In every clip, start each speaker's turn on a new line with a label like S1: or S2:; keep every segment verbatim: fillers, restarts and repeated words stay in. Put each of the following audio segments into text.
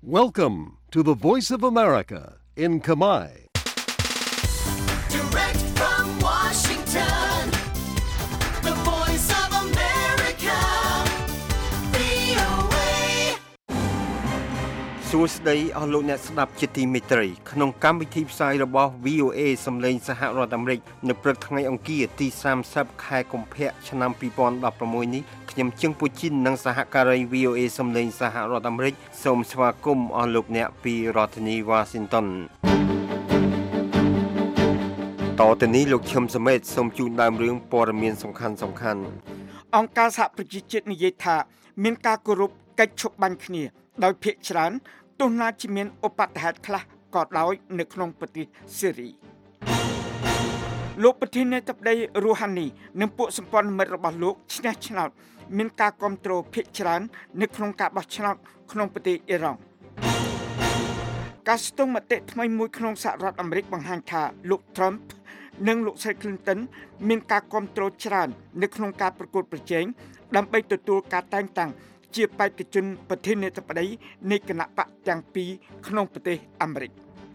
S1: Welcome to the Voice of America in Khmer.
S2: Direct from Washington, the Voice of America, វី អូ เอ
S3: សួស្តីអស់លោកអ្នកស្ដាប់ជាទីមេត្រីក្នុងកម្មវិធីផ្សាយរបស់ វី អូ เอ សំឡេងសហរដ្ឋអាមេរិកនៅព្រឹកថ្ងៃអង្គារទីសាមសិបខែកុម្ភៈឆ្នាំពីរពាន់ដប់ប្រាំមួយនេះខ្ញុំជឹងពូជីននិងសហការី វី អូ เอ សំឡេងសហរដ្ឋអាមេរិកសូមស្វាគមន៍អស់លោកអ្នកពីរដ្ឋធានី Washington តទៅនេះលោកឈឹមសមេតសូមជូនដើមរឿងព័ត៌មានសំខាន់សំខាន់
S4: អង្គការសហប្រជាជាតិនិយាយថាមានការគោរពកិច្ចឈប់បាញ់គ្នាដោយភាគច្រើនទោះណាជាមានឧបទ្ទហេតុខ្លះក៏ដោយនៅក្នុងប្រទេសសេរីលោកប្រធានាធិបតីរូហានីនិងពួកសម្ព័ន្ធមិត្តរបស់លោកឈ្នះឆ្នោតមានការគ្រប់គ្រងភាគច្រើននៅក្នុងការបោះឆ្នោតក្នុងប្រទេសអ៊ីរ៉ង់ការស្ទង់មតិថ្មីមួយក្នុងសហរដ្ឋអាមេរិកបង្ហាញថាលោក Trump និងលោកស្រី Clinton មានការគ្រប់គ្រងច្រើននៅក្នុងការប្រកួតប្រជែងដើម្បីទទួលការតែងតាំងជាបេក្ខជនប្រធានាធិបតីនៃគណៈបកទាំងពីរក្នុងប្រទេសអាមេរិក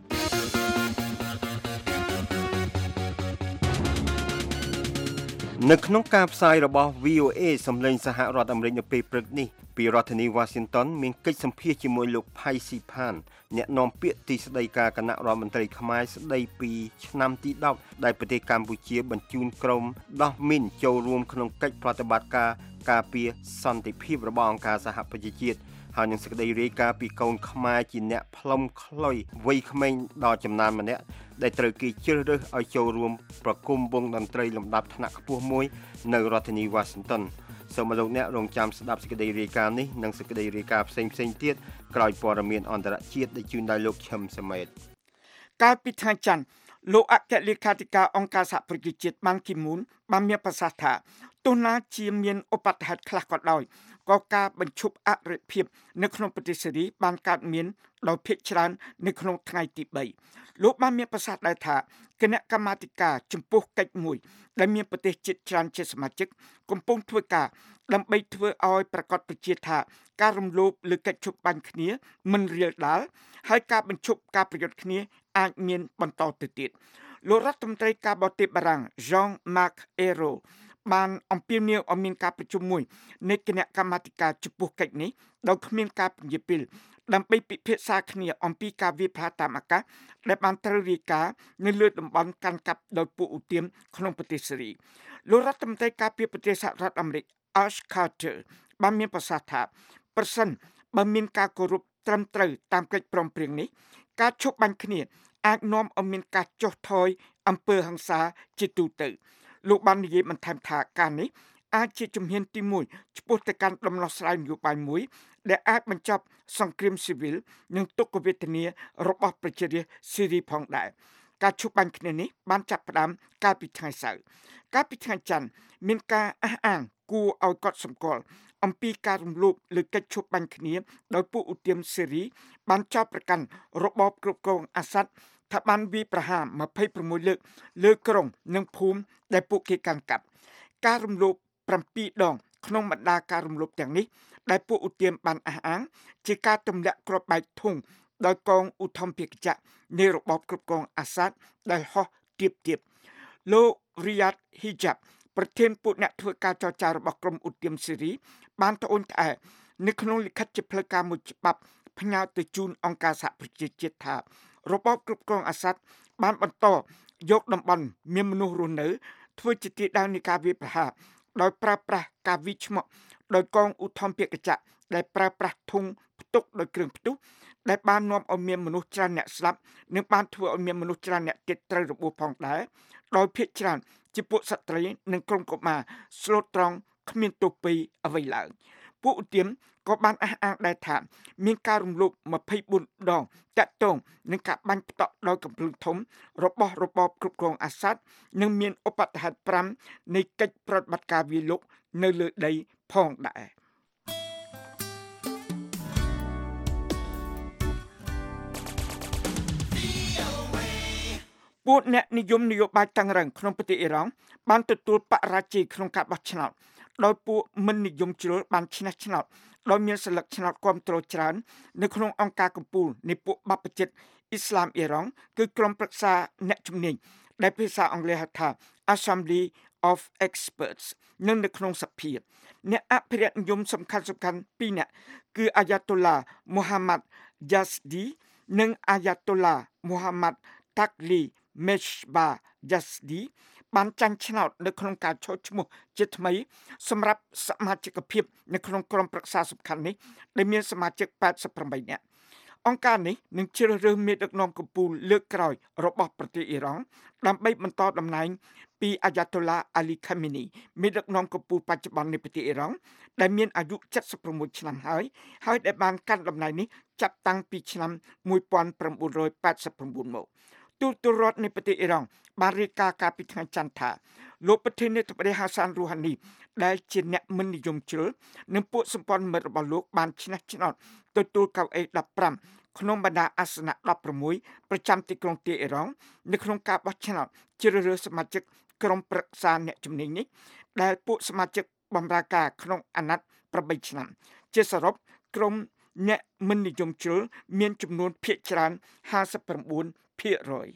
S3: នៅក្នុងការផ្សាយរបស់ វី អូ เอ សំឡេងសហរដ្ឋអាមេរិកនៅពេលព្រឹកនេះពីរដ្ឋធានី Washington មានកិច្ចសម្ភាសន៍ជាមួយលោកផៃស៊ីផានអ្នកនាំពាក្យទីស្តីការគណៈរដ្ឋមន្ត្រីខ្មែរស្តីពីឆ្នាំទីដប់ដែលប្រទេសកម្ពុជាបញ្ជូនក្រុមដោះមីនចូលរួមក្នុងកិច្ចប្រតិបត្តិការការពារសន្តិភាពរបស់អង្គការសហប្រជាជាតិហើយនឹងសេចក្តីរាយការណ៍ពីកូនខ្មែរជាអ្នកផ្លុំខ្លុយវ័យក្មេងដ៏ចំណានម្នាក់ដែលត្រូវគេជ្រើសរើសឲ្យចូលរួមប្រគំវងតន្ត្រីលំដាប់ថ្នាក់ខ្ពស់មួយនៅរដ្ឋធានី Washington សូមលោកអ្នករងចាំស្ដាប់សេចក្តីរាយការណ៍នេះនិងសេចក្តីរាយការណ៍ផ្សេងៗទៀតក្រោយព័ត៌មានអន្តរជាតិដែលជូនដោយលោកឈឹមសមេត
S4: កាលពីថ្ងៃច័ន្ទលោកអគ្គលេខាធិការអង្គការសហប្រជាជាតិបានគីមូនបានមានប្រសាសន៍ថាទោះណាជាមានឧបទ្ទហេតុខ្លះក៏ដោយក៏ការបញ្ឈប់អរិភាពនៅក្នុងប្រទេសសេរីបានកើតមានដោយភាគច្រើននៅក្នុងថ្ងៃទីបីលោកបានមានប្រសាសន៍ដែរថាគណៈកម្មាធិការចំពោះកិច្ចមួយដែលមានប្រទេសជាតិច្រើនជាសមាជិកកំពុងធ្វើការដើម្បីធ្វើឲ្យប្រកាសប្រជាថាការរំលោភលើកិច្ចឈប់បាញ់គ្នាមិនរាលដាលហើយការបញ្ឈប់ការប្រយុទ្ធគ្នាអាចមានបន្តទៅទៀតលោករដ្ឋមន្ត្រីការបរទេសបារាំង Jean-Marc Ayrault បានអំពាវនាវឲ្យមានការប្រជុំមួយនៃគណៈកម្មាធិការចំពោះកិច្ចនេះដោយគ្មានការពន្យាពេលដើម្បីពិភាក្សាគ្នាអំពីការវាយប្រហារតាមអាកាសដែលបានត្រូវរាយការណ៍នៅលើតំបន់កាន់កាប់ដោយពួកឧទាមក្នុងប្រទេសសេរីលោករដ្ឋមន្ត្រីការពារប្រទេសសហរដ្ឋអាមេរិក Ash Carter បានមានប្រសាសន៍ថាប្រសិនបើមានការគោរពត្រឹមត្រូវតាមកិច្ចព្រមព្រៀងនេះការឈប់បាញ់គ្នាអាចនាំឲ្យមានការចុះថយអំពើហិង្សាជាទូទៅលោកបាននិយាយបន្ថែមថាការនេះអាចជាជំហានទីមួយឆ្ពោះទៅកាន់ដំណោះស្រាយនយោបាយមួយដែលអាចបញ្ចប់សង្គ្រាមស៊ីវិលនិងទុក្ខវេទនារបស់ប្រជារាស្ត្រស៊ីរីផងដែរការឈប់បាញ់គ្នានេះបានចាប់ផ្ដើមកាលពីថ្ងៃសៅរ៍កាលពីថ្ងៃច័ន្ទមានការអះអាងគួរឲ្យកត់សម្គាល់អំពីការរំលោភលើកិច្ចឈប់បាញ់គ្នាដោយពួកឧទាមសេរីបានចោទប្រកាន់របបគ្រប់គ្រងអាសាត់ថាបានវាយប្រហារម្ភៃប្រាំមួយលើកលើក្រុងនិងភូមិដែលពួកគេកាន់កាប់ការរំលោភប្រាំពីរដងក្នុងបណ្ដាការរំលោភទាំងនេះដែលពួកឧទាមបានអះអាងជាការទម្លាក់គ្រាប់បែកធុងដោយកងឧទ្ធម្ភាគចក្រនៃរបបគ្រប់គ្រងអាសាត់ដែលហោះទៀបទៀបលោក Riyad Hijab ប្រធានពួកអ្នកធ្វើការចរចារបស់ក្រមឧទាមសេរីបានត្អូញត្អែនៅក្នុងលិខិតជាផ្លូវការមួយច្បាប់ផ្ញើទៅជូនអង្គការសហប្រជាជាតិថារបបគ្រប់គ្រងអាសាត់បានបន្តយកតំបន់មានមនុស្សរស់នៅធ្វើជាទីតាំងនៃការវាយប្រហារដោយប្រើប្រាស់ការវិឆ្មក់ដោយកងឧទ្ធម្ភាគចក្រដែលប្រើប្រាស់ធុងផ្ទុកដោយគ្រឿងផ្ទុះដែលបាននាំឲ្យមានមនុស្សច្រើនអ្នកស្លាប់និងបានធ្វើឲ្យមានមនុស្សច្រើនអ្នកទៀតត្រូវរបួសផងដែរដោយភាគច្រើនជាពួកស្ត្រីនិងក្រុមកុមារស្លូតត្រង់គ្មានទោសពីអ្វីឡើយពួកឧទាមក៏បានអះអាងដែរថាមានការរំលោភម្ភៃបួនដងតាក់ទងនឹងការបាញ់ផ្តក់ដោយកំភ្លើងធំរបស់របបគ្រប់គ្រងអាសាត់និងមានឧបទ្ទហេតុប្រាំនៃកិច្ចប្រតិបត្តិការវាយលុកនៅលើដីផងដែរពួកអ្នកនិយមនយោបាយតឹងរ៉ឹងក្នុងប្រទេសអ៊ីរ៉ង់បានទទួលបរាជ័យក្នុងការបោះឆ្នោតដោយពួកមិននិយមជ្រុលបានឈ្នះឆ្នោតដោយមានសិលឹកឆ្នោតគាំទ្រច្រើននៅក្នុងអង្គការកំពូលនៃពួកបព្វជិតអ៊ីស្លាមអ៊ីរ៉ង់គឺក្រុមប្រឹក្សាអ្នកជំនាញដែលភាសាអង់គ្លេសហៅថា Assembly of Experts និងនៅក្នុងសភាអ្នកអភិរក្សនិយមសំខាន់សំខាន់ពីរនាក់គឺអាយ៉ាតូឡា Mohammad Jasdi និងអាយ៉ាតូឡា Mohammad Taqi Meshbah Jasdi បានចាញ់ឆ្នោតនៅក្នុងការចុះឈ្មោះជាថ្មីសម្រាប់សមាជិកភាពនៅក្នុងក្រុមប្រឹក្សាសំខាន់នេះដែលមានសមាជិកeighty-eightនាក់អង្គការនេះនឹងជ្រើសរើសមេដឹកនាំកំពូលលើកក្រោយរបស់ប្រទេសអ៊ីរ៉ង់ដើម្បីបន្តតំណែងពីអាយ៉ាតូឡាអាលីខាមីនីមេដឹកនាំកំពូលបច្ចុប្បន្ននៃប្រទេសអ៊ីរ៉ង់ដែលមានអាយុseventy-sixឆ្នាំហើយហើយដែលបានកាន់តំណែងនេះចាប់តាំងពីឆ្នាំnineteen eighty-nineមកទូតរដ្ឋនៃប្រទេសអ៊ីរ៉ង់បានរាយការណ៍កាលពីថ្ងៃច័ន្ទថាលោកប្រធានាធិបតីហាសានរូហានីដែលជាអ្នកមិននិយមជ្រុលនិងពួកសម្ព័ន្ធមិត្តរបស់លោកបានឈ្នះឆ្នោតទទួលកៅអីfifteenក្នុងបណ្ដាអាសនៈsixteenប្រចាំទីក្រុងទីអ៊ីរ៉ង់នៅក្នុងការបោះឆ្នោតជ្រើសរើសសមាជិកក្រុមប្រឹក្សាអ្នកជំនាញនេះដែលពួកសមាជិកបម្រើការក្នុងអាណត្តិeightឆ្នាំជាសរុបក្រុមអ្នកមិននិយមជ្រុលមានចំនួនភាគច្រើនfifty-nineភាគរយ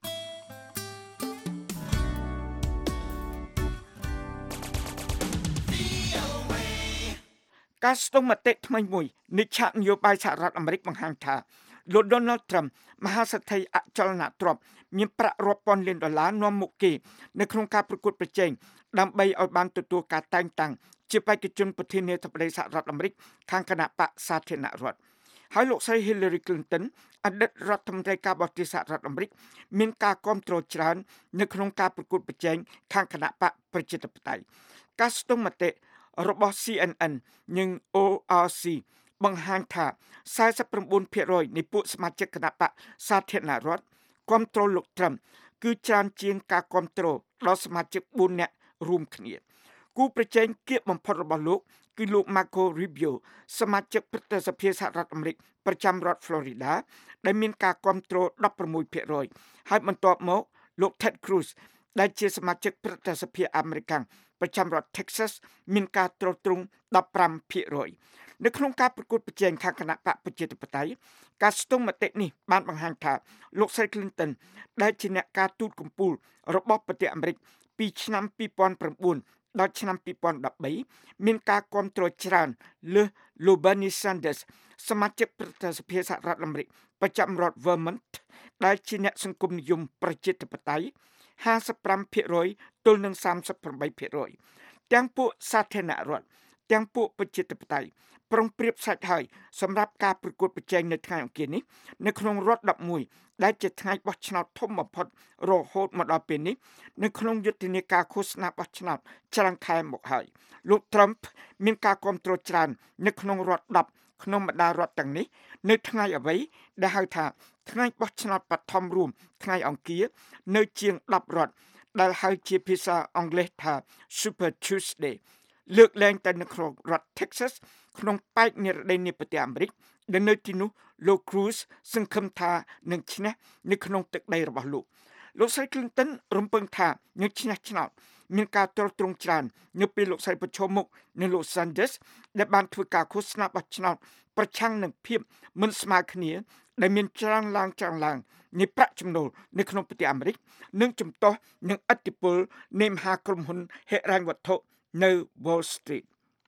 S4: ការស្ទង់មតិថ្មីមួយនៃឆាកនយោបាយសហរដ្ឋអាមេរិកបង្ហាញថាលោក Donald Trump មហាសេដ្ឋីអចលនទ្រព្យមានប្រាក់រាប់ពាន់លានដុល្លារនាំមុខគេនៅក្នុងការប្រកួតប្រជែងដើម្បីឲ្យបានទទួលការតែងតាំងជាបេក្ខជនប្រធានាធិបតីសហរដ្ឋអាមេរិកខាងគណៈបកសាធារណរដ្ឋហើយលោកស្រី Hillary Clinton អតីតរដ្ឋមន្ត្រីការបរទេសសហរដ្ឋអាមេរិកមានការគាំទ្រច្រើននៅក្នុងការប្រកួតប្រជែងខាងគណៈបកប្រជាធិបតេយ្យការស្ទង់មតិរបស់ C N N និង O R C បង្ហាញថាforty-nineភាគរយនៃពួកសមាជិកគណៈបកសាធារណរដ្ឋគាំទ្រលោក Trump គឺច្រើនជាងការគាំទ្រដល់សមាជិកfourនាក់រួមគ្នាគូប្រជែងគៀកបំផុតរបស់លោកគឺលោក Marco Rubio សមាជិកព្រឹទ្ធសភាសហរដ្ឋអាមេរិកប្រចាំរដ្ឋ Florida ដែលមានការគាំទ្រsixteenភាគរយហើយបន្ទាប់មកលោក Ted Cruz ដែលជាសមាជិកព្រឹទ្ធសភាអាមេរិកប្រចាំរដ្ឋ Texas មានការទ្រទ្រង់fifteenភាគរយនៅក្នុងការប្រកួតប្រជែងខាងគណៈបកប្រជាធិបតេយ្យការស្ទង់មតិនេះបានបង្ហាញថាលោកស្រី Clinton ដែលជាអ្នកការទូតកំពូលរបស់ប្រទេសអាមេរិកពីឆ្នាំtwo thousand nineដល់ឆ្នាំtwo thousand thirteenមានការគាំទ្រច្រើនលើសលោក Bernie Sanders សមាជិកព្រឹទ្ធសភាសហរដ្ឋអាមេរិកប្រចាំរដ្ឋ Vermont ដែលជាអ្នកសង្គមនិយមប្រជាធិបតេយ្យfifty-fiveភាគរយទល់នឹងthirty-eightភាគរយទាំងពួកសាធារណរដ្ឋទាំងពួកប្រជាធិបតេយ្យប្រុងប្រៀបសាច់ហើយសម្រាប់ការប្រកួតប្រជែងនៅថ្ងៃអង្គារនេះនៅក្នុងរដ្ឋelevenដែលជាថ្ងៃបោះឆ្នោតធំបំផុតរហូតមកដល់ពេលនេះនៅក្នុងយុទ្ធនាការឃោសនាបោះឆ្នោតច្រើនខែមកហើយលោក Trump មានការគាំទ្រច្រើននៅក្នុងរដ្ឋtenក្នុងបណ្ដារដ្ឋទាំងនេះនៅថ្ងៃអ្វីដែលហៅថាថ្ងៃបោះឆ្នោតបឋមរួមថ្ងៃអង្គារនៅជាងtenរដ្ឋដែលហៅជាភាសាអង់គ្លេសថា Super Tuesday លើកលែងតែនៅក្នុងរដ្ឋ Texas ក្នុងប៉ែកនិរដីនៃប្រទេសអាមេរិកដែលនៅទីនោះលោក Cruz សង្ឃឹមថានឹងឈ្នះនៅក្នុងទឹកដីរបស់លោកលោកស្រី Clinton រំពឹងថានឹងឈ្នះឆ្នោតមានការទ្រទ្រង់ច្រើននៅពេលលោកស្រីប្រឈមមុខនឹងលោក Sanders ដែលបានធ្វើការឃោសនាបោះឆ្នោតប្រឆាំងនឹងភាពមិនស្មើគ្នាដែលមានច្រើនឡើងច្រើនឡើងនៃប្រាក់ចំណូលនៅក្នុងប្រទេសអាមេរិកនិងជំទាស់នឹងឥទ្ធិពលនៃមហាក្រុមហ៊ុនហិរញ្ញវត្ថុនៅ Wall Street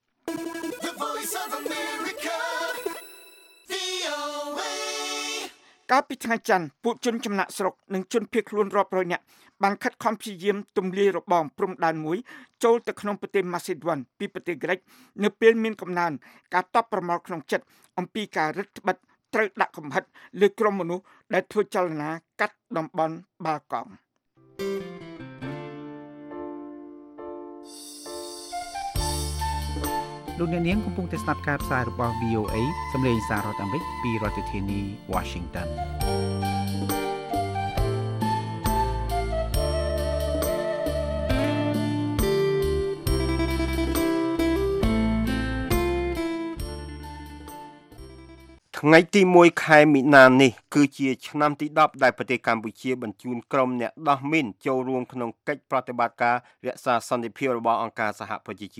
S2: The Voice of America, V O A
S4: កាលពីថ្ងៃច័ន្ទពួកជនចំណាក់ស្រុកនិងជនភៀសខ្លួនរាប់រយនាក់បានខិតខំព្យាយាមទម្លាយរបងព្រំដែនមួយចូលទៅក្នុងប្រទេសម៉ាស៊ីដួនពីប្រទេសក្រិកនៅពេលមានកំណើនការតបប្រមល់ក្នុងចិត្តអំពីការរឹតបន្តឹងត្រូវដាក់កំហិតលើក្រុមមនុស្សដែលធ្វើចលនាកាត់តំបន់បាល់កង់
S5: លោកអ្នកនាងកំពុងតែស្ដាប់ការផ្សាយរបស់ V O A សម្លេងសាររដ្ឋអាមេរិកពីរដ្ឋធានី Washington
S3: ថ្ងៃទីoneខែមីនានេះគឺជាឆ្នាំទីtenដែលប្រទេសកម្ពុជាបញ្ជូនក្រុមអ្នកដោះមីនចូលរួមក្នុងកិច្ចប្រតិបត្តិការរក្សាសន្តិភាពរបស់អង្គការសហប្រជាជាតិ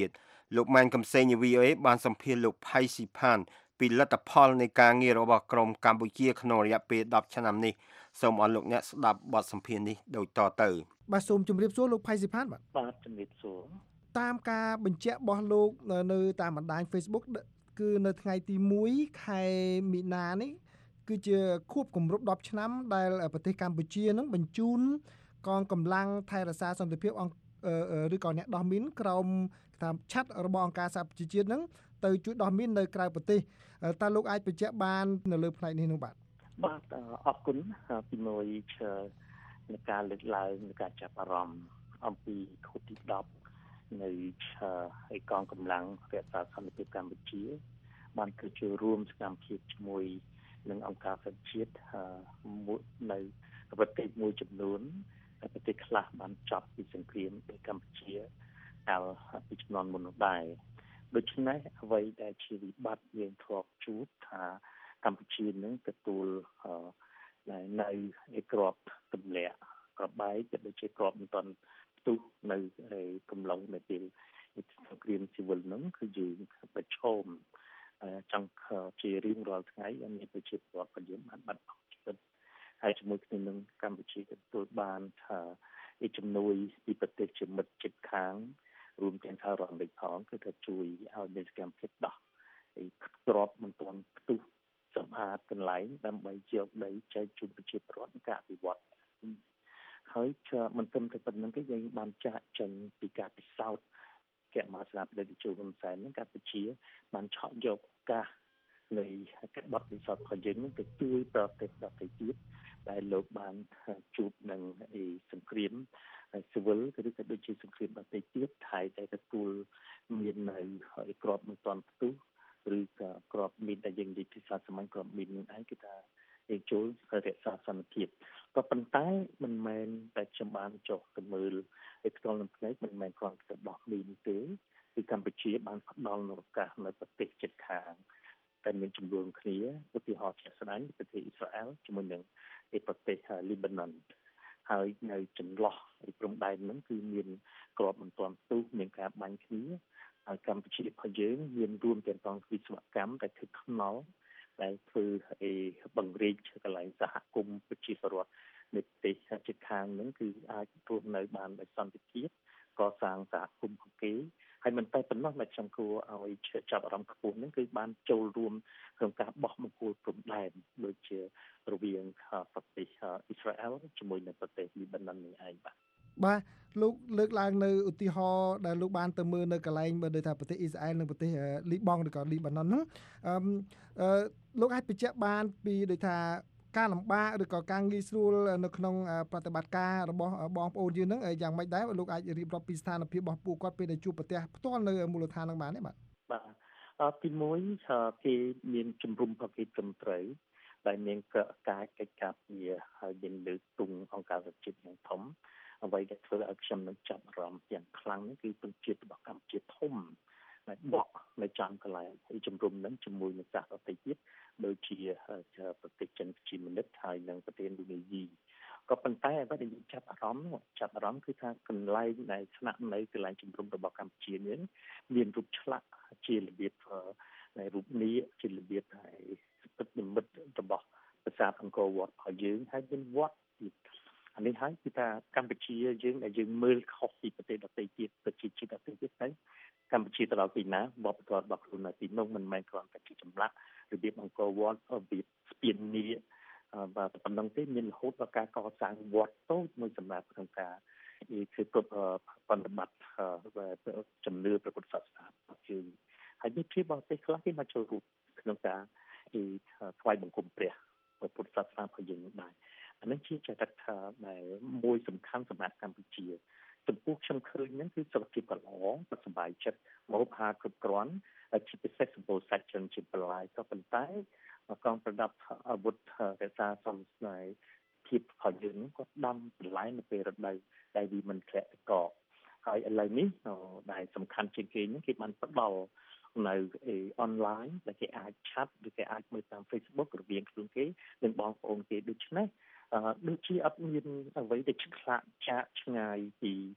S3: លោកម៉ែនកំសែង វី អូ អេ បានសម្ភាសន៍លោកផៃស៊ីផានពីលទ្ធផលនៃការងាររបស់ក្រមកម្ពុជាក្នុងរយៈពេលដប់ឆ្នាំនេះសូមអរលោកអ្នកស្ដាប់បទសម្ភាសន៍នេះដូចតទៅ
S6: បាទសូមជម្រាបសួរលោកផៃស៊ីផានបាទ
S7: បាទជំរាបសួរ
S6: តាមការបញ្ជាក់របស់លោកនៅតាមបណ្ដាញ Facebook គឺនៅថ្ងៃទីមួយខែមីនានេះគឺជាខួបគម្រប់ដប់ឆ្នាំដែលប្រទេសកម្ពុជានឹងបញ្ជូនកងកម្លាំងថែរក្សាសន្តិភាពអង្គឬក៏អ្នកដោះមីនក្រោមតាមឆាត់របស់អង្គការសហប្រជាជាតិនឹងទៅជួយដោះមីននៅក្រៅប្រទេសតើលោកអាចបញ្ជាក់បាននៅលើផ្នែកនេះនោះបាទ
S7: បាទអរគុណពីមួយនៃការលើកឡើងនៃការចាប់អារម្មណ៍អំពីខួបទីដប់នៃឯកងកម្លាំងរក្សាសន្តិភាពកម្ពុជាបានគឺចូលរួមសកម្មភាពជាមួយនឹងអង្គការសហជាតិនៅប្រទេសមួយចំនួនប្រទេសខ្លះបានចាប់ពីសង្គ្រាមនៅកម្ពុជាកាលពីជំនាន់មុននោះដែរដូច្នេះអ្វីដែលជាវិបត្តិយើងធ្លាប់ជួបថាកម្ពុជានឹងទទួលនៅឯក្របទម្លាក់ក្របបែកក៏ដូចជាក្របមិនទាន់ផ្ទុះនៅកំឡុងនៅពេលសង្គ្រាមស៊ីវិលហ្នឹងគឺយើងប្រឈមចង់ជារៀងរាល់ថ្ងៃដែលមានប្រជាពលរដ្ឋរបស់យើងបានបាត់បង់ជីវិតហើយជាមួយគ្នានឹងកម្ពុជាទទួលបានថាឯជំនួយពីប្រទេសជាមិត្តជិតខាងរួមទាំងសហរដ្ឋអាមេរិកផងគឺថាជួយឲ្យមានសកម្មភាពដោះឯក្របមិនទាន់ផ្ទុះសម្អាតកន្លែងដើម្បីយកដីចែកជូនប្រជាពលរដ្ឋការអភិវឌ្ឍហើយមិនត្រឹមតែប៉ុណ្្នឹងទេយើងបានចាក់ចេញពីការពិសោធន៍កែមហាស្នាប្រទេសជួបហ៊ុនសែននឹងកម្ពុជាបានឆក់យកឱកាសនៃការបត់ពិសោធន៍របស់យើងនឹងទៅជួយប្រទេសដទៃទៀតដែលលោកបានជួបនឹងឯសង្គ្រាមស៊ីវិលឬក៏ដូចជាសង្គ្រាមដទៃទៀតថៃតែទទួលមាននៅឯក្របមិនទាន់ផ្ទុះឬក៏ក្របមីនដែលយើងនិយាយភាសាសាមញ្ញក្របមីននឹងឯងគឺថាឯចូលរក្សាសន្តិភាពក៏ប៉ុន្តែមិនមែនតែខ្ញុំបានចុះទៅមើលឯផ្ទាល់នឹងផ្នែកមិនមែនគ្រាន់តែដោះមីនទេគឺកម្ពុជាបានផ្ដល់នូវឱកាសនៅប្រទេសជិតខាងតែមានចំនួនគ្នាឧទាហរណ៍ជាក់ស្ដែងប្រទេសអ៊ីស្រាអែលជាមួយនឹងប្រទេសលីបាណុនហើយនៅចន្លោះព្រំដែនហ្នឹងគឺមានក្របមិនទាន់ផ្ទុះមានការបាញ់គ្នាហើយកម្ពុជារបស់យើងមានរួមទាំងកងវិស្វកម្មដែលធ្វើខ្នល់ដែលធ្វើឲ្យបង្រៀនកន្លែងសហគមន៍ប្រជាពលរដ្ឋនៅប្រទេសជិតខាងហ្នឹងគឺអាចរស់នៅបានដោយសន្តិភាពកសាងសហគមន៍ของគេហើយមិនតែប៉ុណ្ណោះតែខ្ញុំគួរឲ្យចាប់អារម្មណ៍ខ្ពស់ហ្នឹងគឺបានចូលរួមក្នុងការបោះបង្គោលព្រំដែនដូចជារវាងប្រទេសអ៊ីស្រាអែលជាមួយនឹងប្រទេសលីបាណុននេះឯងបាទ
S6: បាទលោកលើកឡើងនៅឧទាហរណ៍ដែលលោកបានទៅមើលនៅកន្លែងបើដូចថាប្រទេសអ៊ីស្រាអែលនិងប្រទេសលីបង់ឬក៏លីបាណុនហ្នឹងអឺលោកអាចបញ្ជាក់បានពីដូចថាការលំបាកឬក៏ការងាយស្រួលនៅក្នុងប្រតិបត្តិការរបស់បងប្អូនយើងហ្នឹងយ៉ាងម៉េចដែរលោកអាចរៀបរាប់ពីស្ថានភាពរបស់ពួកគាត់ពេលដែលជួបប្រទះផ្ទាល់នៅមូលដ្ឋានហ្នឹងបានទេបាទ
S7: បាទទីមួយគេមានជំរុំរបស់គេត្រឹមត្រូវដែលមានការកិច្ចការពារហើយមានលើកទង់អង្គការសហជាតិយ៉ាងធំអ្វីដែលធ្វើឲ្យខ្ញុំនឹងចាប់អារម្មណ៍យ៉ាងខ្លាំងគឺពលជាតិរបស់កម្ពុជាធំដែលបកនៅចំកន្លែងហើយជំរុំនឹងជាមួយនឹងសហរដ្ឋទៀតដូចជាប្រទេសចិនជាមនិតហើយនិងប្រទេសឥណ្ឌូនេស៊ីក៏ប៉ុន្តែអ្វីដែលយើងចាប់អារម្មណ៍ចាប់អារម្មណ៍គឺថាកន្លែងដែលស្នាក់នៅកន្លែងជំរុំរបស់កម្ពុជានេះមានរូបឆ្លាក់ជារបៀបនៃរូបនាគជារបៀបហើយទឹកនិមិត្តរបស់ប្រាសាទអង្គរវត្តរបស់យើងហើយមានវត្តទៀតអានេះហើយគឺថាកម្ពុជាយើងដែលយើងមើលខុសពីប្រទេសដទៃទៀតប្រជាជាតិដទៃទៀតទៅកម្ពុជាទៅដល់ទីណាវប្បធម៌របស់ខ្លួននៅទីនោះមិនមែនគ្រាន់តែជាចម្លាក់របៀបអង្គរវត្តរបៀបស្ពាននាគបាទប៉ុណ្ណឹងទេមានរហូតដល់ការកសាងវត្តតូចមួយសម្រាប់ក្នុងការធ្វើគ្រប់បប្រតិបត្តិជំនឿព្រះពុទ្ធសាសនារបស់យើងហើយមានជាបរទេសខ្លះគេមកចូលរួមក្នុងការថ្វាយបង្គំព្រះពុទ្ធសាសនារបស់យើងដែរអានេះជាចរិតដែលមួយសំខាន់សម្រាប់កម្ពុជាចំពោះខ្ញុំឃើញហ្នឹងគឺសុខភាពក៏ល្អសប្បាយចិត្តមកហាគ្រប់គ្រាន់ជាពិសេសសម្បូរសាច់ច្រើនជាបន្លាយក៏ប៉ុន្តែកងប្រដាប់អាវុធរក្សាសំស្នៃភាពរបស់យើងគាត់ដាំបន្លែនៅពេលរដូវដែលវាមិនធ្លាក់ទឹកកកហើយឥឡូវនេះដែលសំខាន់ជាងគេហ្នឹងគេបានផ្ដល់នៅអនឡាញដែលគេអាចឆាត់ឬគេអាចមើលតាម Facebook រវាងខ្លួនគេនិងបងប្អូនគេដូច្នេះដូចជាអត់មានអ្វីដែលឆ្លាក់ចាកឆ្ងាយពី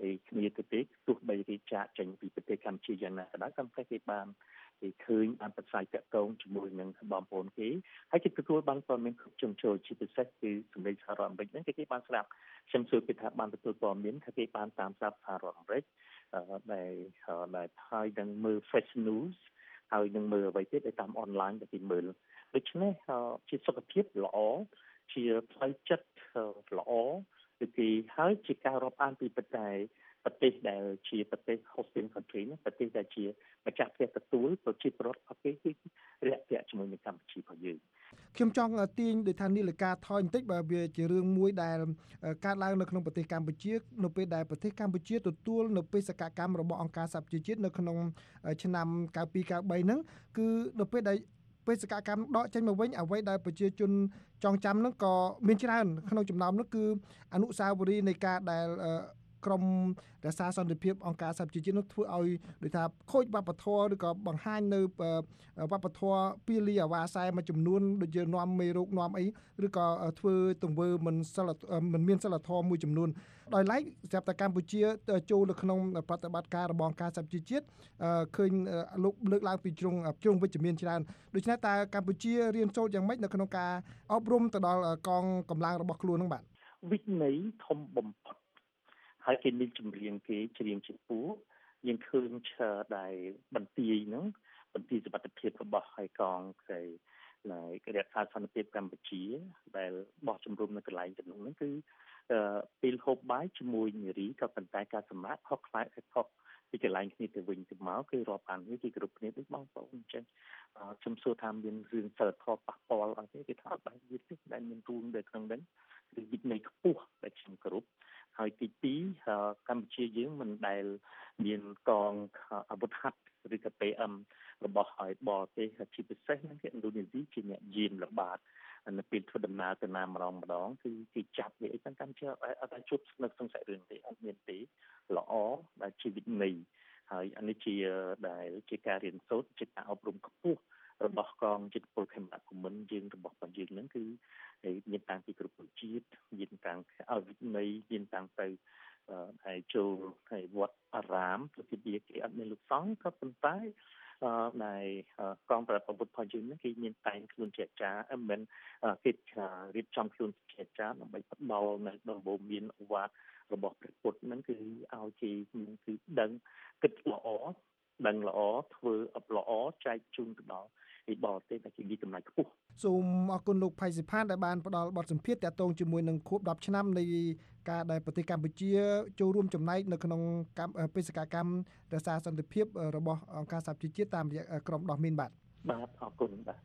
S7: ឯគ្នាទៅទេទោះបីគេចាកចេញពីប្រទេសកម្ពុជាយ៉ាងណាក៏ដោយក៏តែគេបានគេឃើញបានប្រស័យតាក់ទងជាមួយនឹងបងប្អូនគេហើយគេទទួលបានព័ត៌មានគ្រប់ជ្រុងជ្រោយជាពិសេសគឺសម្លេងសហរដ្ឋអាមេរិកហ្នឹងគេបានស្ដាប់ខ្ញុំសួរគេថាបានទទួលព័ត៌មានថាគេបានតាមស្ដាប់សហរដ្ឋអាមេរិកដែលដែលហើយនឹងមើល Fresh News ហើយនឹងមើលអ្វីទៀតដែលតាមអនឡាញដែលគេមើលដូច្នេះជាសុខភាពល្អជាផ្លូវចិត្តល្អគឺគេហើយជាការរាប់អានពីប្រទេសប្រទេសដែលជាប្រទេស hosting country ប្រទេសដែលជាម្ចាស់ផ្ទះទទួលប្រជាពលរដ្ឋរបស់គេគឺរាក់ទាក់ជាមួយនឹងកម្ពុជារបស់យើង
S6: ខ្ញុំចង់ទាញដោយថានីតិកាថយបន្តិចបើវាជារឿងមួយដែលកើតឡើងនៅក្នុងប្រទេសកម្ពុជានៅពេលដែលប្រទេសកម្ពុជាទទួលនៅបេសកកម្មរបស់អង្គការសហប្រជាជាតិនៅក្នុងឆ្នាំ92 93ហ្នឹងគឺនៅពេលដែលបេសកកម្មដកចេញមកវិញអ្វីដែលប្រជាជនចងចាំហ្នឹងក៏មានច្រើនក្នុងចំណោមនោះគឺអនុស្សាវរីយ៍នៃការដែលក្រុមរក្សាសន្តិភាពអង្គការសហប្រជាជាតិនោះធ្វើឲ្យដូចថាខូចវប្បធម៌ឬក៏បង្ហាញនៅវប្បធម៌ពីលីអាវ៉ាសែមួយចំនួនដូចជានាំមេរោគនាំអីឬក៏ធ្វើទង្វើមិនសិលមិនមានសិលធម៌មួយចំនួនដោយឡែកស្រាប់តែកម្ពុជាចូលនៅក្នុងប្រតិបត្តិការរបស់អង្គការសហប្រជាជាតិឃើញលោកលើកឡើងពីជ្រុងជ្រុងវិជ្ជមានច្រើនដូច្នេះតើកម្ពុជារៀនសូត្រយ៉ាងម៉េចនៅក្នុងការអប់រំទៅដល់កងកម្លាំងរបស់ខ្លួនហ្នឹងបាទ
S7: វិន័យធំបំផុតហើយគេមានចម្រៀងគេច្រៀងជាពោះយើងឃើញឈើដែលបន្ទាយហ្នឹងបន្ទាយសមត្ថភាពរបស់ហើយកងគេនៃរក្សាសន្តិភាពកម្ពុជាដែលបោះជំរំនៅកន្លែងចំនួនហ្នឹងគឺពេលហូបបាយជាមួយនារីក៏ប៉ុន្តែការសម្អាតខុសខ្លាចខុសពីកន្លែងគ្នាទៅវិញទៅមកគឺរាប់អាននេះគឺគ្រប់គ្នាដូចបងប្អូនអញ្ចឹងខ្ញុំសួរថាមានរឿងសិលធម៌ប៉ះពាល់អត់ទេគេថាអត់បាននិយាយទេដែលមានរួមនៅក្នុងហ្នឹងគឺវិន័យខ្ពស់ដែលខ្ញុំគោរពហើយទីពីរកម្ពុជាយើងមិនដែលមានកងអាវុធហត្ថឬក៏ pê em របស់ឲ្យបរទេសជាពិសេសហ្នឹងគឺឥណ្ឌូនេស៊ីជាអ្នកយាមល្បាតនៅពេលធ្វើដំណើរទៅណាម្ដងម្ដងគឺគេចាប់វាអីចឹងកម្ពុជាអត់អាចជួបស្នឹកសង្ស័យរឿងទេអត់មានទេល្អដែលជាវិន័យហើយអានេះជាដែលជាការរៀនសូត្រជាការអប់រំខ្ពស់របស់កងចិត្តពលខេមរៈគុមិនយើងរបស់របស់យើងហ្នឹងគឺមានតាំងពីគ្រប់ជាតិមានតាំងឲ្យវិន័យមានតាំងទៅហើយចូលហើយវត្តអារាមទៅទីវាគេអត់មានលោកសង្ឃក៏ប៉ុន្តែនៅកងប្រដាប់អាវុធរបស់យើងហ្នឹងគេមានតែងខ្លួនជាអាចារ្យមិនមែនគេរៀបចំខ្លួនជាអាចារ្យដើម្បីផ្ដល់នៅដំបូន្មានអវាទរបស់ព្រះពុទ្ធហ្នឹងគឺឲ្យគេមានគឺដឹងគិតល្អដឹងល្អធ្វើអបល្អចែកជូនទៅដល់ឯបរទេសដែលគេមានតម្លៃខ្ពស់
S6: សូមអរគុណលោកផៃសិផានដែលបានផ្ដល់បទសម្ភាសន៍ទាក់ទងជាមួយនឹងខួបដប់ឆ្នាំនៃការដែលប្រទេសកម្ពុជាចូលរួមចំណែកនៅក្នុងបេសកកម្មរក្សាសន្តិភាពរបស់អង្គការសហប្រជាជាតិតាមរយៈក្រុមដោះមីនបាទ
S7: បាទអរគុណបាទ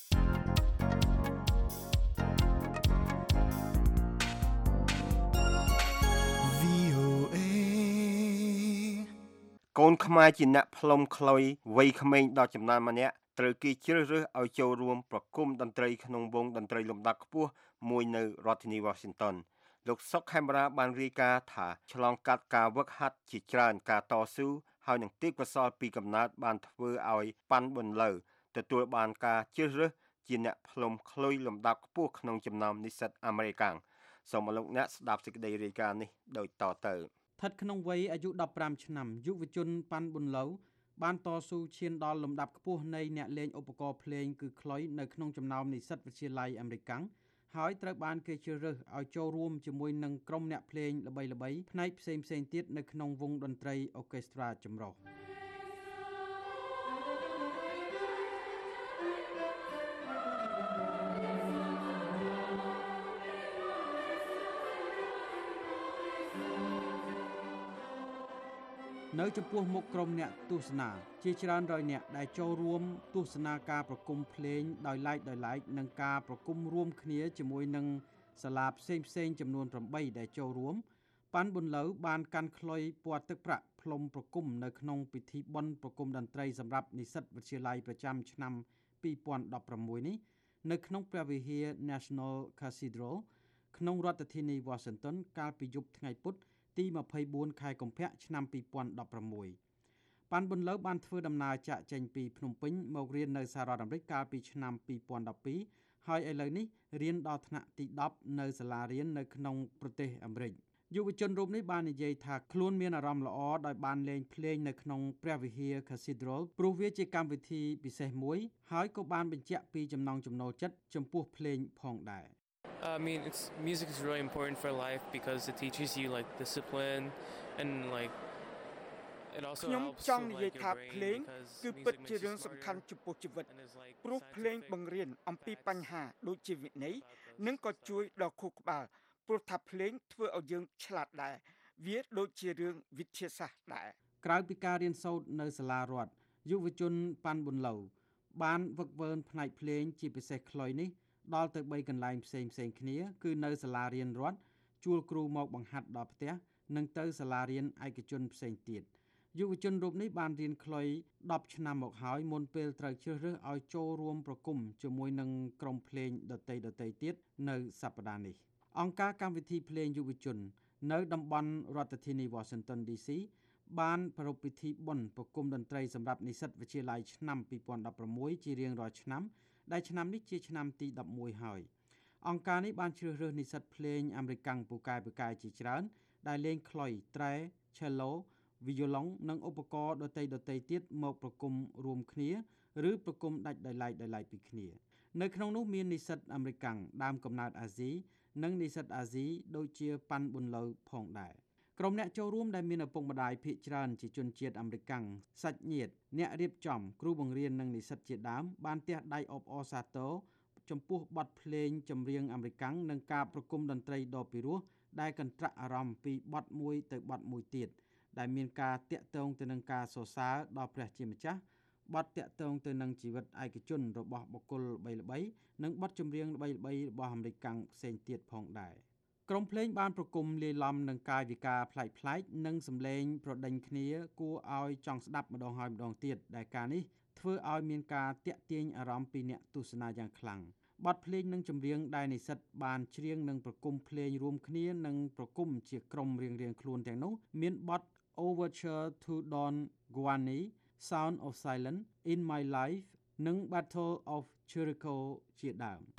S3: កូនខ្មែរជាអ្នកផ្លុំខ្លុយវ័យក្មេងដល់ចំណានម្នាក់ត្រូវគេជ្រើសរើសឲ្យចូលរួមប្រគំតន្ត្រីក្នុងវង់តន្ត្រីលំដាប់ខ្ពស់មួយនៅរដ្ឋធានី Washington លោកសុកខេមរាបានរាយការណ៍ថាឆ្លងកាត់ការវឹកហាត់ជាច្រើនការតស៊ូហើយនឹងទេពកោសល្យពីកំណើតបានធ្វើឲ្យប៉ាន់ប៊ុនឡូវទទួលបានការជ្រើសរើសជាអ្នកផ្លុំខ្លុយលំដាប់ខ្ពស់ក្នុងចំណោមនិស្សិតអាមេរិកាំងសូមលោកអ្នកស្ដាប់សេចក្តីរាយការណ៍នេះដូចតទៅ
S8: ស្ថិតក្នុងវ័យអាយុដប់ប្រាំឆ្នាំយុវជនប៉ាន់ប៊ុនឡូវបានតស៊ូឈានដល់លំដាប់ខ្ពស់នៃអ្នកលេងឧបករណ៍ភ្លេងគឺខ្លុយនៅក្នុងចំណោមនិស្សិតវិទ្យាល័យអាមេរិកាំងហើយត្រូវបានគេជ្រើសរើសឲ្យចូលរួមជាមួយនឹងក្រុមអ្នកភ្លេងល្បីៗផ្នែកផ្សេងៗទៀតនៅក្នុងវង់តន្ត្រីអូរកេស្ត្រាចម្រុះនៅចំពោះមុខក្រុមអ្នកទស្សនាជាច្រើនរយនាក់ដែលចូលរួមទស្សនាការប្រគំភ្លេងដោយឡែកដោយឡែកនិងការប្រគំរួមគ្នាជាមួយនឹងសាលាផ្សេងផ្សេងចំនួនប្រាំបីដែលចូលរួមប៉ាន់ប៊ុនឡូវបានកាន់ខ្លុយពណ៌ទឹកប្រាក់ផ្លុំប្រគំនៅក្នុងពិធីបុណ្យប្រគំតន្ត្រីសម្រាប់និស្សិតវិទ្យាល័យប្រចាំឆ្នាំពីរពាន់ដប់ប្រាំមួយនេះនៅក្នុងព្រះវិហារ National Cathedral ក្នុងរដ្ឋធានី Washington កាលពីយប់ថ្ងៃពុធទីម្ភៃបួនខែកុម្ភៈឆ្នាំពីរពាន់ដប់ប្រាំមួយប៉ាន់ប៊ុនឡូវបានធ្វើដំណើរចាកចេញពីភ្នំពេញមករៀននៅសហរដ្ឋអាមេរិកកាលពីឆ្នាំពីរពាន់ដប់ពីរហើយឥឡូវនេះរៀនដល់ថ្នាក់ទីដប់នៅសាលារៀននៅក្នុងប្រទេសអាមេរិកយុវជនរូបនេះបាននិយាយថាខ្លួនមានអារម្មណ៍ល្អដោយបានលេងភ្លេងនៅក្នុងព្រះវិហារ Cathedral ព្រោះវាជាកម្មវិធីពិសេសមួយហើយក៏បានបញ្ជាក់ពីចំណង់ចំណូលចិត្តចំពោះភ្លេងផងដែរ
S9: I mean, it's music is really important for life because it teaches you like discipline and like it also
S4: ខ្ញុំ
S9: helps
S4: ចង់
S9: with
S4: និយាយ
S9: like
S4: ថា
S9: your
S4: ភ្លេង
S9: brain
S4: គឺ
S9: because
S4: ពិត
S9: music
S4: ជា
S9: makes
S4: រឿង
S9: you
S4: សំខាន់
S9: smarter
S4: ចំពោះជីវិត
S9: and is like
S4: ព្រោះភ្លេង
S9: scientific
S4: បង្រៀនអំពី
S9: facts
S4: បញ្ហាដូចជាវិន័យ
S9: about
S4: និង
S9: this.
S4: ក៏ជួយដល់ខួរក្បាលព្រោះថាភ្លេងធ្វើឲ្យយើងឆ្លាតដែរវាដូចជារឿងវិទ្យាសាស្ត្រដែរ
S8: ក្រៅពីការរៀនសូត្រនៅសាលារដ្ឋយុវជនប៉ាន់ប៊ុនឡូវបានវឹកវើផ្នែកភ្លេងជាពិសេសខ្លុយនេះដល់ទៅបីកន្លែងផ្សេងផ្សេងគ្នាគឺនៅសាលារៀនរដ្ឋជួលគ្រូមកបង្ហាត់ដល់ផ្ទះនិងទៅសាលារៀនឯកជនផ្សេងទៀតយុវជនរូបនេះបានរៀនខ្លុយដប់ឆ្នាំមកហើយមុនពេលត្រូវជ្រើសរើសឲ្យចូលរួមប្រគំជាមួយនឹងក្រុមភ្លេងដទៃដទៃទៀតនៅសប្តាហ៍នេះអង្គការកម្មវិធីភ្លេងយុវជននៅតំបន់រដ្ឋធានី Washington ឌី ซี បានប្រារព្ធពិធីបុណ្យប្រគំតន្ត្រីសម្រាប់និស្សិតវិទ្យាល័យឆ្នាំពីរពាន់ដប់ប្រាំមួយជារៀងរាល់ឆ្នាំដែលឆ្នាំនេះជាឆ្នាំទីដប់មួយហើយអង្គការនេះបានជ្រើសរើសនិស្សិតភ្លេងអាមេរិកាំងពូកែពូកែជាច្រើនដែលលេងខ្លុយត្រែ cello violon និងឧបករណ៍ដទៃដទៃទៀតមកប្រគំរួមគ្នាឬប្រគំដាច់ដោយឡែកដោយឡែកពីគ្នានៅក្នុងនោះមាននិស្សិតអាមេរិកាំងដើមកំណើតអាស៊ីនិងនិស្សិតអាស៊ីដូចជាប៉ាន់ប៊ុនឡូវផងដែរក្រុមអ្នកចូលរួមដែលមានឪពុកម្ដាយភាគច្រើនជាជនជាតិអាមេរិកាំងសាច់ញាតិអ្នករៀបចំគ្រូបង្រៀននិងនិស្សិតជាដើមបានទះដៃអបអរសាទរចំពោះបទភ្លេងចម្រៀងអាមេរិកាំងនិងការប្រគំតន្ត្រីដ៏ពិរោះដែលកន្ត្រាក់អារម្មណ៍ពីបទមួយទៅបទមួយទៀតដែលមានការតាក់ទងទៅនឹងការសរសើរដល់ព្រះជាម្ចាស់បទតាក់ទងទៅនឹងជីវិតឯកជនរបស់បុគ្គលល្បីៗនិងបទចម្រៀងល្បីៗរបស់អាមេរិកាំងផ្សេងទៀតផងដែរក្រុមភ្លេងបានប្រគំលាយឡំនឹងកាយវិការប្លែកៗនិងសម្លេងប្រដេញគ្នាគួរឲ្យចង់ស្ដាប់ម្ដងហើយម្ដងទៀតដែលការនេះធ្វើឲ្យមានការតាក់ទាញអារម្មណ៍ពីអ្នកទស្សនាយ៉ាងខ្លាំងបទភ្លេងនិងចម្រៀងដែលនិស្សិតបានច្រៀងនិងប្រគំភ្លេងរួមគ្នានិងប្រគំជាក្រុមរៀងៗខ្លួនទាំងនោះមានបទ Overture to Don Giovanni Sound of Silence In My Life និង Battle of Jericho ជាដើម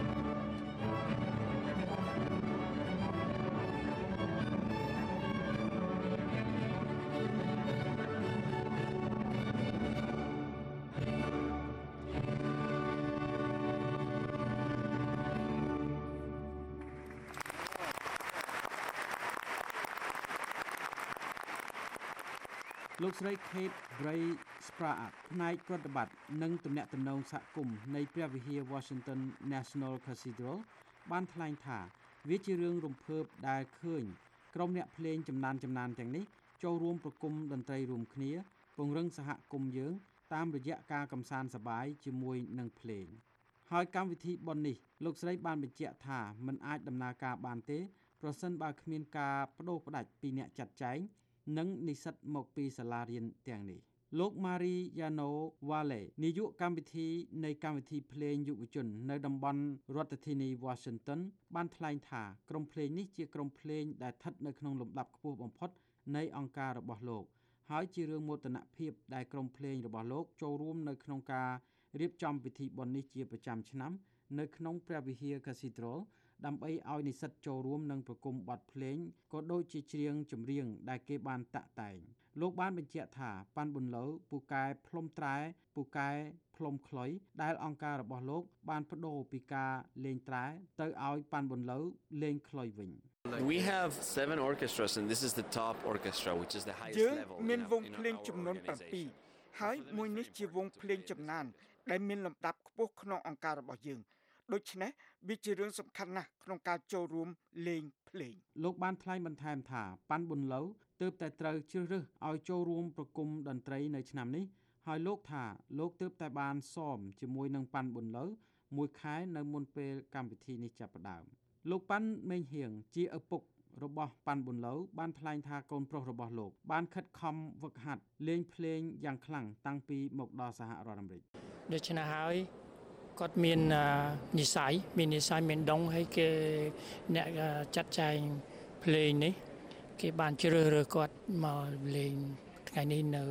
S8: លោកស្រី Kate Bray Spratt ផ្នែកប្រតិបត្តិនិងទំនាក់ទំនងសហគមន៍នៃព្រះវិហារ Washington National Cathedral បានថ្លែងថាវាជារឿងរំភើបដែលឃើញក្រុមអ្នកភ្លេងចំណានចំណានទាំងនេះចូលរួមប្រគំតន្ត្រីរួមគ្នាពង្រឹងសហគមន៍យើងតាមរយៈការកម្សាន្តសប្បាយជាមួយនឹងភ្លេងហើយកម្មវិធីបុណ្យនេះលោកស្រីបានបញ្ជាក់ថាมันអាចដំណើរការបានទេប្រសិនបើគ្មានការបដូរផ្ដាច់ពីអ្នកចាត់ចែងនិងនិស្សិតមកពីសាលារៀនទាំងនេះលោក Mariano Valle នាយកកម្មវិធីនៃកម្មវិធីភ្លេងយុវជននៅតំបន់រដ្ឋធានី Washington បានថ្លែងថាក្រុមភ្លេងនេះជាក្រុមភ្លេងដែលស្ថិតនៅក្នុងលំដាប់ខ្ពស់បំផុតនៃអង្គការរបស់លោកហើយជារឿងមោទនភាពដែលក្រុមភ្លេងរបស់លោកចូលរួមនៅក្នុងការរៀបចំពិធីបុណ្យនេះជាប្រចាំឆ្នាំនៅក្នុងព្រះវិហារ Cathedralដើម្បីឲ្យនិស្សិតចូលរួមនិងប្រគំបទភ្លេងក៏ដូចជាច្រៀងចម្រៀងដែលគេបានតាក់តែងលោកបានបញ្ជាក់ថាប៉ាន់ប៊ុនឡូវពូកែផ្លុំត្រែពូកែផ្លុំខ្លុយដែលអង្គការរបស់លោកបានបដូរពីការលេងត្រែទៅឲ្យប៉ាន់ប៊ុនឡូវលេងខ្លុយវិញ
S10: We have seven orchestras and this is the top orchestra which is the highest
S4: យើង
S10: level
S4: មានវង
S10: in our,
S4: ភ្លេងចំនួនbảyហើយមួយនេះជាវងភ្លេងចំណានដែលមានលំដាប់ខ្ពស់ក្នុងអង្គការរបស់យើងដូច្នេះវាជារឿងសំខាន់ណាស់ក្នុងការចូលរួមលេងភ្លេង
S8: លោកបានថ្លែងបន្ថែមថាប៉ាន់ប៊ុនឡូវទើបតែត្រូវជ្រើសរើសឲ្យចូលរួមប្រគំតន្ត្រីនៅឆ្នាំនេះហើយលោកថាលោកទើបតែបានសមជាមួយនឹងប៉ាន់ប៊ុនឡូវមួយខែនៅមុនពេលកម្មវិធីនេះចាប់ផ្ដើមលោកប៉ាន់មេងហៀងជាឪពុករបស់ប៉ាន់ប៊ុនឡូវបានថ្លែងថាកូនប្រុសរបស់លោកបានខិតខំហ្វឹកហាត់លេងភ្លេងយ៉ាងខ្លាំងតាំងពីមកដល់សហរដ្ឋអាមេរិក
S11: ដូច្នេះហើយគាត់មាននិស្ស័យមាននិស្ស័យមានដងហើយគេអ្នកចាត់ចែងភ្លេងនេះគេបានជ្រើសរើសគាត់មកលេងថ្ងៃនេះនៅ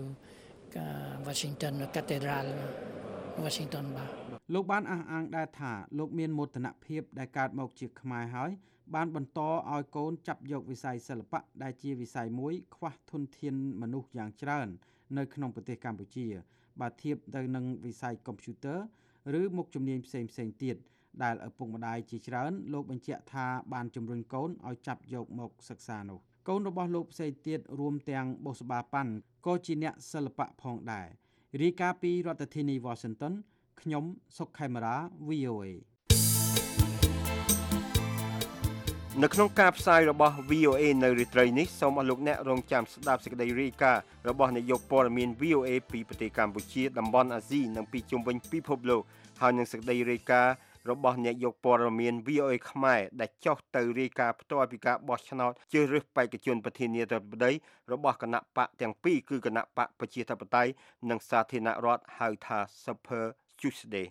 S11: Washington Cathedral Washington បាទ
S8: លោកបានអះអាងដែរថាលោកមានមោទនភាពដែលកើតមកជាខ្មែរហើយបានបន្តឲ្យកូនចាប់យកវិស័យសិល្បៈដែលជាវិស័យមួយខ្វះធនធានមនុស្សយ៉ាងច្រើននៅក្នុងប្រទេសកម្ពុជាបើធៀបទៅនឹងវិស័យកុំព្យូទ័រឬមុខជំនាញផ្សេងផ្សេងទៀតដែលឪពុកម្ដាយជាច្រើនលោកបញ្ជាក់ថាបានជំរុញកូនឲ្យចាប់យកមកសិក្សានោះកូនរបស់លោកផ្សេងទៀតរួមទាំងបុស្បាប៉ាន់ក៏ជាអ្នកសិល្បៈផងដែររាយការណ៍ពីរដ្ឋធានី Washington ខ្ញុំសុកខេមរា វី អូ เอ
S3: នៅក្នុងការផ្សាយរបស់ វី អូ เอ នៅរាត្រីនេះសូមអស់លោកអ្នករងចាំស្ដាប់សេចក្តីរាយការណ៍របស់នាយកព័ត៌មាន វី អូ เอ ពីប្រទេសកម្ពុជាតំបន់អាស៊ីនិងពីជុំវិញពិភពលោកហើយនឹងសេចក្តីរាយការណ៍របស់អ្នកយកព័ត៌មាន វី អូ เอ ខ្មែរដែលចុះទៅរាយការណ៍ផ្ទាល់ពីការបោះឆ្នោតជ្រើសរើសបេក្ខជនប្រធានាធិបតីរបស់គណៈបកទាំងពីរគឺគណៈបកប្រជាធិបតេយ្យនិងសាធារណរដ្ឋហៅថា Super Tuesday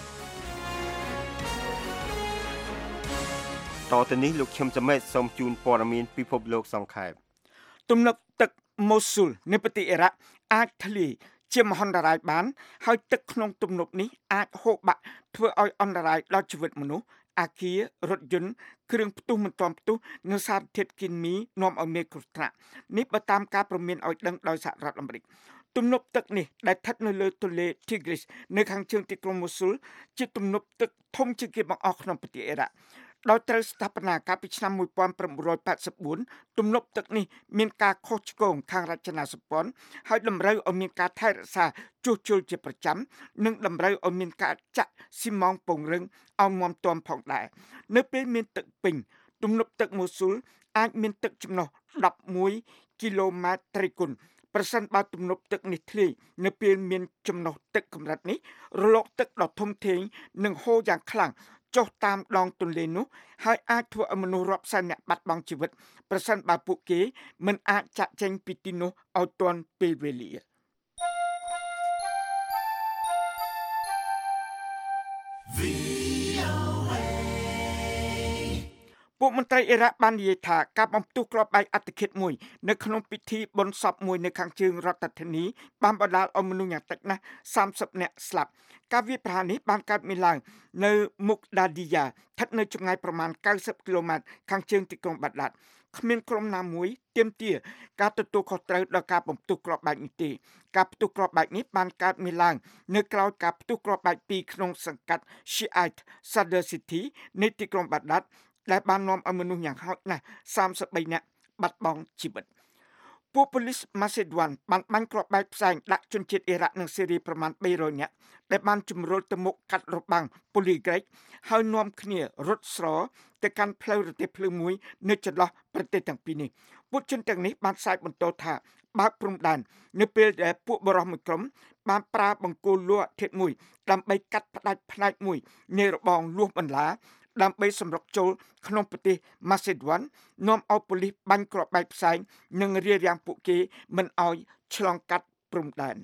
S3: តទៅនេះលោកឈឹមសមេតសូមជូនព័ត៌មានពិភពលោកសង្ខេប
S4: ទំនប់ទឹកម៉ូស៊ូលនៃប្រទេសអ៊ីរ៉ាក់អាចធ្លាយជាមហន្តរាយបានហើយទឹកក្នុងទំនប់នេះអាចហូរបាក់ធ្វើឲ្យអន្តរាយដល់ជីវិតមនុស្សអាគាររថយន្តគ្រឿងផ្ទុះមិនទាន់ផ្ទុះនិងសារធាតុគីមីនាំឲ្យមានគ្រោះថ្នាក់នេះបើតាមការព្រមានឲ្យដឹងដោយសហរដ្ឋអាមេរិកទំនប់ទឹកនេះដែលស្ថិតនៅលើទន្លេ Tigris នៅខាងជើងទីក្រុង Mosul ជាទំនប់ទឹកធំជាងគេបង្អស់ក្នុងប្រទេសអ៊ីរ៉ាក់ដោយត្រូវស្ថាបនាកាលពីឆ្នាំnineteen eighty-fourទំនប់ទឹកនេះមានការខុសឆ្គងខាងរចនាសម្ព័ន្ធហើយតម្រូវឲ្យមានការថែរក្សាជួសជុលជាប្រចាំនិងតម្រូវឲ្យមានការចាក់ស៊ីម៉ងត៍ពង្រឹងឲ្យមាំទាំផងដែរនៅពេលមានទឹកពេញទំនប់ទឹកម៉ូស៊ូលអាចមានទឹកចំណុះelevenគីឡូម៉ែត្រត្រីគុណប្រសិនបើទំនប់ទឹកនេះធ្លាយនៅពេលមានចំណុះទឹកកម្រិតនេះរលកទឹកដ៏ធំធេងនឹងហូរយ៉ាងខ្លាំងចុះតាមដងទន្លេនោះហើយអាចធ្វើឲ្យមនុស្សរាប់សែននាក់បាត់បង់ជីវិតប្រសិនបើពួកគេមិនអាចចាក់ចែងពីទីនោះឲ្យទាន់ពេលវេលាពួកមន្ត្រីអ៊ីរ៉ាក់បាននិយាយថាការបំផ្ទុះគ្រាប់បែកអត្តឃាតមួយនៅក្នុងពិធីបុណ្យសពមួយនៅខាងជើងរដ្ឋធានីបានបណ្ដាលឲ្យមនុស្សយ៉ាងតិចណាស់thirtyនាក់ស្លាប់ការវាយប្រហារនេះបានកើតមានឡើងនៅមុខដាឌីយ៉ាស្ថិតនៅចម្ងាយប្រមាណninetyគីឡូម៉ែត្រខាងជើងទីក្រុងបាដាតគ្មានក្រុមណាមួយទាមទារការទទួលខុសត្រូវដល់ការបំផ្ទុះគ្រាប់បែកនេះទេការផ្ទុះគ្រាប់បែកនេះបានកើតមានឡើងនៅក្រៅការផ្ទុះគ្រាប់បែកពីរក្នុងសង្កាត់ Shiite Sadr City នៃទីក្រុងបាដាតដែលបាននាំឲ្យមនុស្សយ៉ាងហោចណាស់thirty-threeនាក់បាត់បង់ជីវិតពួកប៉ូលីសម៉ាសេឌួនបានបាញ់គ្រាប់បែកផ្សែងដាក់ជនជាតិអ៊ីរ៉ាក់និងស៊េរីប្រមាណthree hundredនាក់ដែលបានជំរុលទៅមុខកាត់របាំងប៉ូលីក្រិចហើយនាំគ្នារត់ស្រទៅកាន់ផ្លូវរទេះភ្លើងមួយនៅចន្លោះប្រទេសទាំងពីរនេះពួកជនទាំងនេះបានសាយបន្តថាបើកព្រំដែននៅពេលដែលពួកបរិសុទ្ធមួយក្រុមបានប្រើបង្គោលលួអធិធមួយដើម្បីកាត់ផ្ដាច់ផ្នែកមួយនៃរបងលួសបន្លាដើម្បីសម្រុកចូលក្នុងប្រទេសម៉ាសេឌួននាំឲ្យប៉ូលីសបាញ់គ្រាប់បែកផ្សែងនិងរារាំងពួកគេមិនឲ្យឆ្លងកាត់ព្រំដែន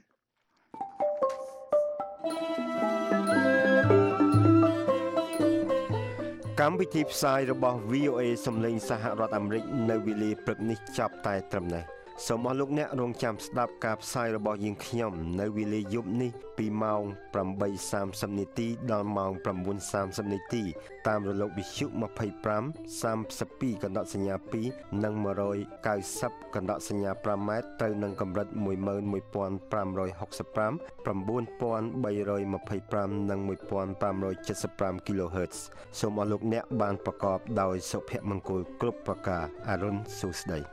S3: កម្មវិធីផ្សាយរបស់ វី អូ เอ សំឡេងសហរដ្ឋអាមេរិកនៅវេលាព្រឹកនេះចាប់តែត្រឹមនេះសូមអស់លោកអ្នករងចាំស្ដាប់ការផ្សាយរបស់យើងខ្ញុំនៅវេលាយប់នេះពីម៉ោងeight thirtyនាទីដល់ម៉ោងnine thirtyនាទីតាមរលកវិទ្យុtwenty-five, thirty-twoកណ្ដកសញ្ញាtwoនិងone ninetyកណ្ដកសញ្ញាfiveម៉ែត្រត្រូវនឹងកម្រិតeleven five sixty-five, nine three twenty-fiveនិងfifteen seventy-five គីឡូហឺតซ์សូមអស់លោកអ្នកបានប្រកបដោយសុភមង្គលគ្រប់ប្រការអរុនសុស្ដី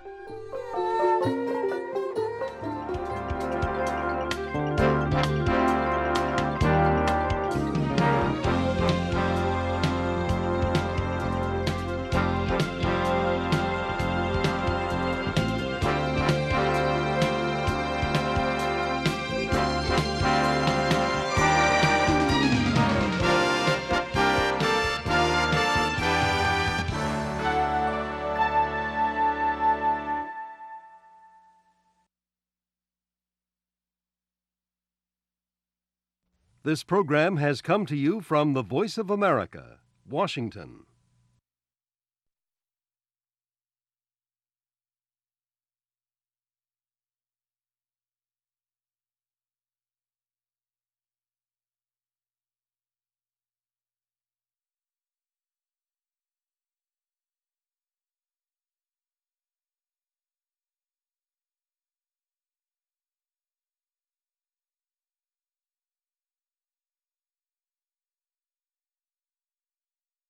S1: This program has come to you from the Voice of America, Washington.